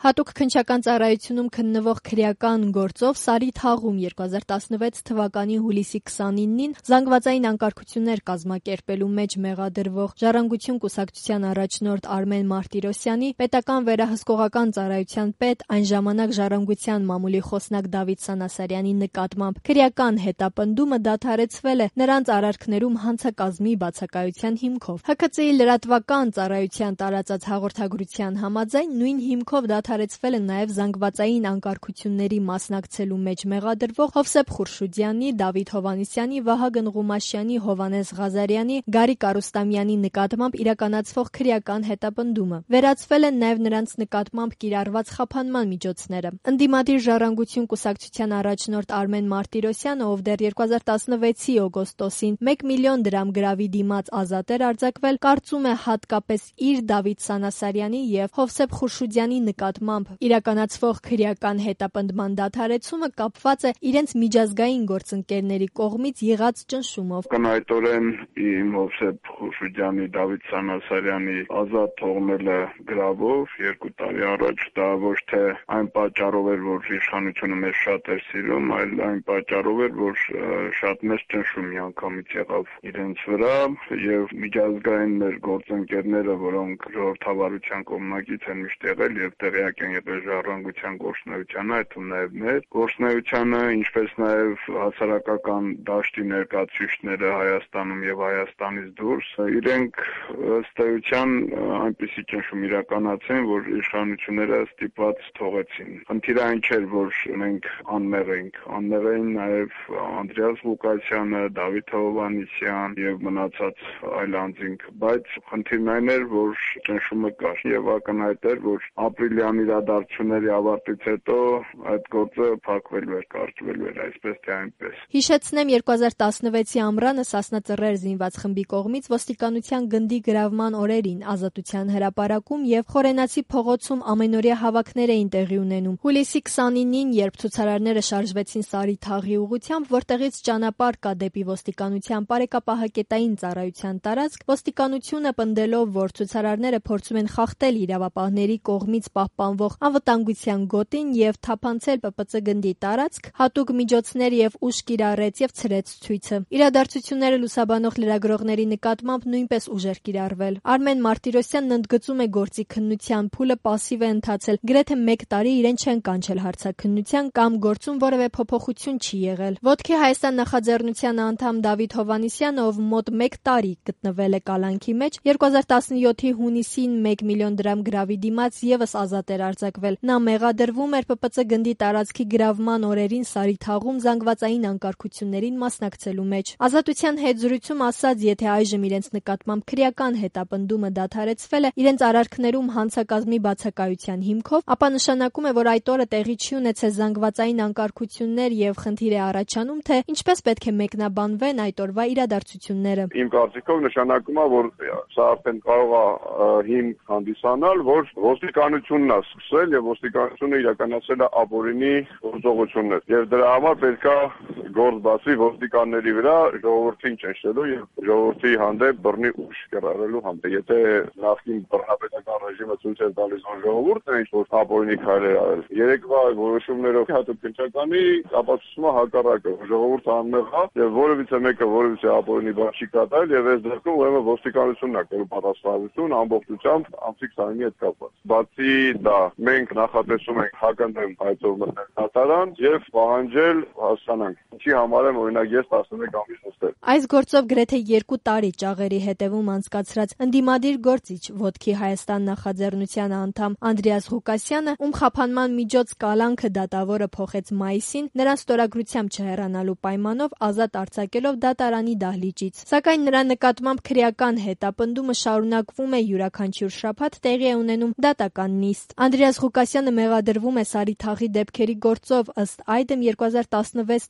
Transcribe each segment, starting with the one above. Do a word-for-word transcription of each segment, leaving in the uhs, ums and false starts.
Հատուկ քննչական ծառայությունում քննվող քրեական գործով Սարի Թաղում երկու հազար տասնվեց թվականի հուլիսի քսանինին զանգվածային անկարգություններ կազմակերպելու մեջ մեղադրվող Ժառանգություն կուսակցության առաջնորդ Արմեն Մարտիրոսյանի, պետական վերահսկողական ծառայության պետ, այն ժամանակ Ժառանգության մամուլի խոսնակ Դավիթ Սանասարյանի նկատմամբ քրեական հետապնդումը դադարեցվել է նրանց արարքներում հանցակազմի բացակայության հիմքով։ Հ K C-ի լրատվական ծառայության տարածած հաղորդագրության համաձայն նույն հիմքով դադարեցվել է նաև զանգվածային անկարգությունների մասնակցելու մեջ մեղադրվող Հովսեփ Խուրշուդյանի, Դավիթ Հովհաննիսյանի, Վահագն Ղումաշյանի, Հովհաննես Ղազարյանի, Գարիկ Արուստամյանի նկատմամբ իրականացվող քրեական հետապնդումը։ Վերացվել են նաև նրանց նկատմամբ կիրառված խափանման միջոցները։ Ընդդիմադիր Ժառանգություն կուսակցության առաջնորդ Արմեն Մարտիրոսյանը, ով դեռ երկու հազար տասնվեցի օգոստոսին մեկ միլիոն դրամ գրավի դիմաց ազատ էր արձակվել, կարծում է հատկապես իր, Դավիթ Սանասարյանի եւ Հովսեփ Խուրշուդյանի նկատմամբ իրականացվող քրեական հետապնդման դադարեցումը կապված է իրենց միջազգային գործընկերների կողմից եղած ճնշումով։ Կնայտորեն իմ Հովսեփ Խուրշուդյանի, Դավիթ Սանասարյանի ազատ թողնելը գրավով երկու տարի առաջ դա ոչ թե այն պատճառով էր, որ իշխանությունը մեզ շատ էր սիրում, այլ այն պատճառով էր, որ շատ մեծ ճնշում միանգամից եղավ իրենց վրա եւ միջազգային մեր գործընկերները, որոնք ժողովրդավարության կողմնակից են միշտ եղել եւ տեղյակ են եղել Ժառանգության գործունեությանը, այդում նաեւ մեր գործունեությանը, ինչպես նաեւ հասարակական դաշտի ներկայացուցիչները Հայաստանում եւ Հայաստանից դուրս, իրենք ըստ էության այնպիսի ճնշում իրականացին, որ իշխանությունները ստիպված թողեցին։ Խնդիրը այն չէր, որ մենք անմեղ էինք, անմեղ էին նաեւ Անդրեաս Ղուկասյանը, Դավիթ Հովհաննիսյան եւ մնացած այլ անձինք, բայց խնդիրն այն էր, որ ճնշումը կար եւ ակնհայտ էր, որ ապրիլյան իրադարձությունների ավարտից հետո այդ գործը փակվելու էր, կարճվելու էր, այսպես թե այնպես։ Հիշեցնեմ, երկու հազար տասնվեցի ամռանը Սասնա Ծռեր զինված խմբի կողմից ոստիկանության գնդի գրավման օրերին Ազատության հրապարակում եւ Խորենացի փողոցում ամենօրյա հավաքներ էին տեղի ունենում։ Հուլիսի քսանինին, երբ ցուցարարները շարժվեցին Սարի Թաղի ուղղությամբ, որտեղից ճանապարհ կա դեպի ոստիկանության բարեկապահակետային ծառայության տարածք, ոստիկանությունը պնդելով, որ ցուցարարները փորձում են խախտել իրավապահների կողմից պահպանվող անվտանգության գոտին եւ թափանցել P P C գնդի տարածք, հատուկ միջոցներ եւ ուժ կիրառեց եւ ցրեց ցույցը։ Իրադարձությունները լուսաբանող լրագրողների նկատմամբ նույնպես ուժ էր կիրառվել։ Արմեն Մարտիրոսյանն ընդգծում է գործի քննության փուլը պասիվ է ընթացել, գրեթե մեկ տարի իրեն չեն կանչել հարցաքննության կամ գործում որևէ փոփոխություն չի եղել։ Ոտքի Հայաստան նախաձեռնության անդամ Դավիթ Հովհաննիսյանը, ով մոտ մեկ տարի գտնվել է կալանքի մեջ, երկու հազար տասնյոթի հունիսին մեկ միլիոն դրամ գրավի դիմաց եւս ազատ էր արձակվել։ Նա մեղադրվում էր P P C գնդի տարածքի գրավման օրերին Սարի Թաղում զանգվածային անկարգություններին մասնակցելու մեջ։ Ազատության հետ զրույցում ասաց, եթե այժմ իրենց նկատմամբ քրեական հետապնդումը դադարեցվել է իրենց արարքներում հանցակազմի բացակայության հիմքով, ապա նշանակում է, որ այդ օրը տեղի չի ունեցել զանգվածային անկարգություններ եւ խնդիր է առաջանում, թե ինչպես պետք է մեկնաբանվեն այդ օրվա իրադարձությունները։ Իմ կարծիքով նշանակում է, որ սա արդեն կարող է հիմք հանդիսանալ, որ ոստիկանությունն է սկսել եւ ոստիկանությունը իրականացել է ապօրինի գործողություններ եւ դրա համար պետք է գործ բացի ոստիկանների վրա ժողովրդին ճնշելու եւ ժողովրդի հանդեպ բռնի ուժ կիրառելու հանդեպ։ Եթե նախկին բռնապետական ռեժիմը ցույց էր տալիս, որ ժողովուրդն է ինչ-որ ապօրինի քայլեր արել, երեկվա որոշումներով հատուկ քննչականի ապացուցումը հակառակը, ժողովուրդը անմեղ է եւ որևիցե մեկը որևիցե ապօրինի բան չի կատարել եւ այս դեպքում ուրեմն ոստիկանությունն է կրում պատասխանատվություն ամբողջությամբ ամսիկ քսանինի հետ կապված։ Բացի դա, մենք նախատեսում ենք հակընդդեմ հայցով մտնել դատարան եւ պահանջել հասկանանք ինչի համար եմ օրինակ ես տասնմեկ ամիս նստել։ Այս գործով գրեթե երկու տարի ճաղերի հետևում անցկացրած ընդդիմադիր գործիչ Ոտքի Հայաստան նախաձեռնության անդամ Անդրեաս Ղուկասյանը, ում խափանման միջոց կալանքը դատավորը փոխեց մայիսին, նրան ստորագրությամբ չհեռանալու պայմանով ազատ արձակելով դատարանի դահլիճից։ Սակայն նրա նկատմամբ քրեական հետապնդումը շարունակվում է յուրաքանչյուր շաբաթ տեղի է ունենում դատական նիստ։ Անդրեաս Ղուկասյանը մեղադրվում է Սարի Թաղի դեպքերի գործով, ըստ այդմ երկու հազար տասնվեց թվականի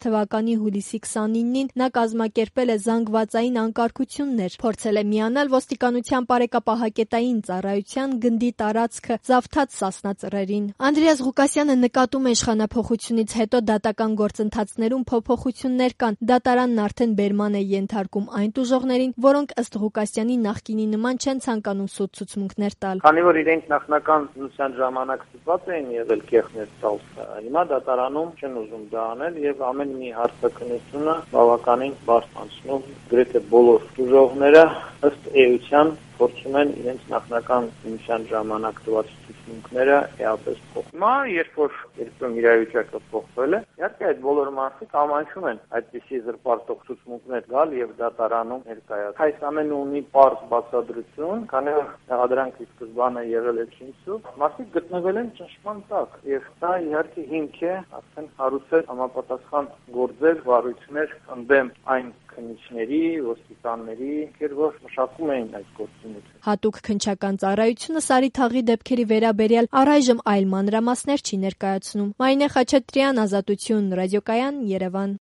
թվականի հուլիսի քսանինին նա կազմակերպել է զանգվածային անկարգություններ, փորձել է միանալ ոստիկանության պարեկապահակետային ծառայության գնդի տարածքը զավթած Սասնա ծռերին։ Անդրեաս Ղուկասյանը նկատում է իշխանափոխությունից հետո դատական գործընթացներում փոփոխություններ կան, դատարանն արդեն բերման է ենթարկում այն տուժողներին, որոնք ըստ Ղուկասյանի նախկինի նման չեն ցանկանում սուտ ցուցմունքներ տալ։ Քանի որ իրենք նախնական նույնիսկ ժամանակ ստիպված էին եղել կեղներ տալ, հիմա դատարանում չեն ուզում դա անել եւ ամեն մի հարցաքննությունը բավականին բարդ անցնում, գրեթե բոլոր տուժողները ըստ էության փորձում են իրենց նախնական նշան ժամանակ տված ցուցմունքները էապես փոխել։ Հիմա երբ որ երբեմն իրավիճակը փոխվել է, իհարկե այդ բոլոր մարդիկ ամաչում են այդպիսի զրպարտող ցուցմունքներ գալ եւ դատարանում ներկայացնել։ Այս ամենը ունի պարզ բացատրություն, քանի որ մեղադրանքի սկզբանը եղել է քինսու, մարդիկ գտնվել են ճնշման տակ եւ դա իհարկե հիմք է արդեն հարուցել համապատասխան գործեր, վարույթներ ընդդեմ այն քննիչների, ոստիկանների, որ մշակում էին այդ գործունեությունը։ Հատուկ քննչական ծառայությունը Սարիթաղի դեպքերի վերաբերյալ առայժմ այլ մանրամասներ չի ներկայացնում։ Մարինե Խաչատրյան, Ազատություն, Ռադիոկայան, Երևան։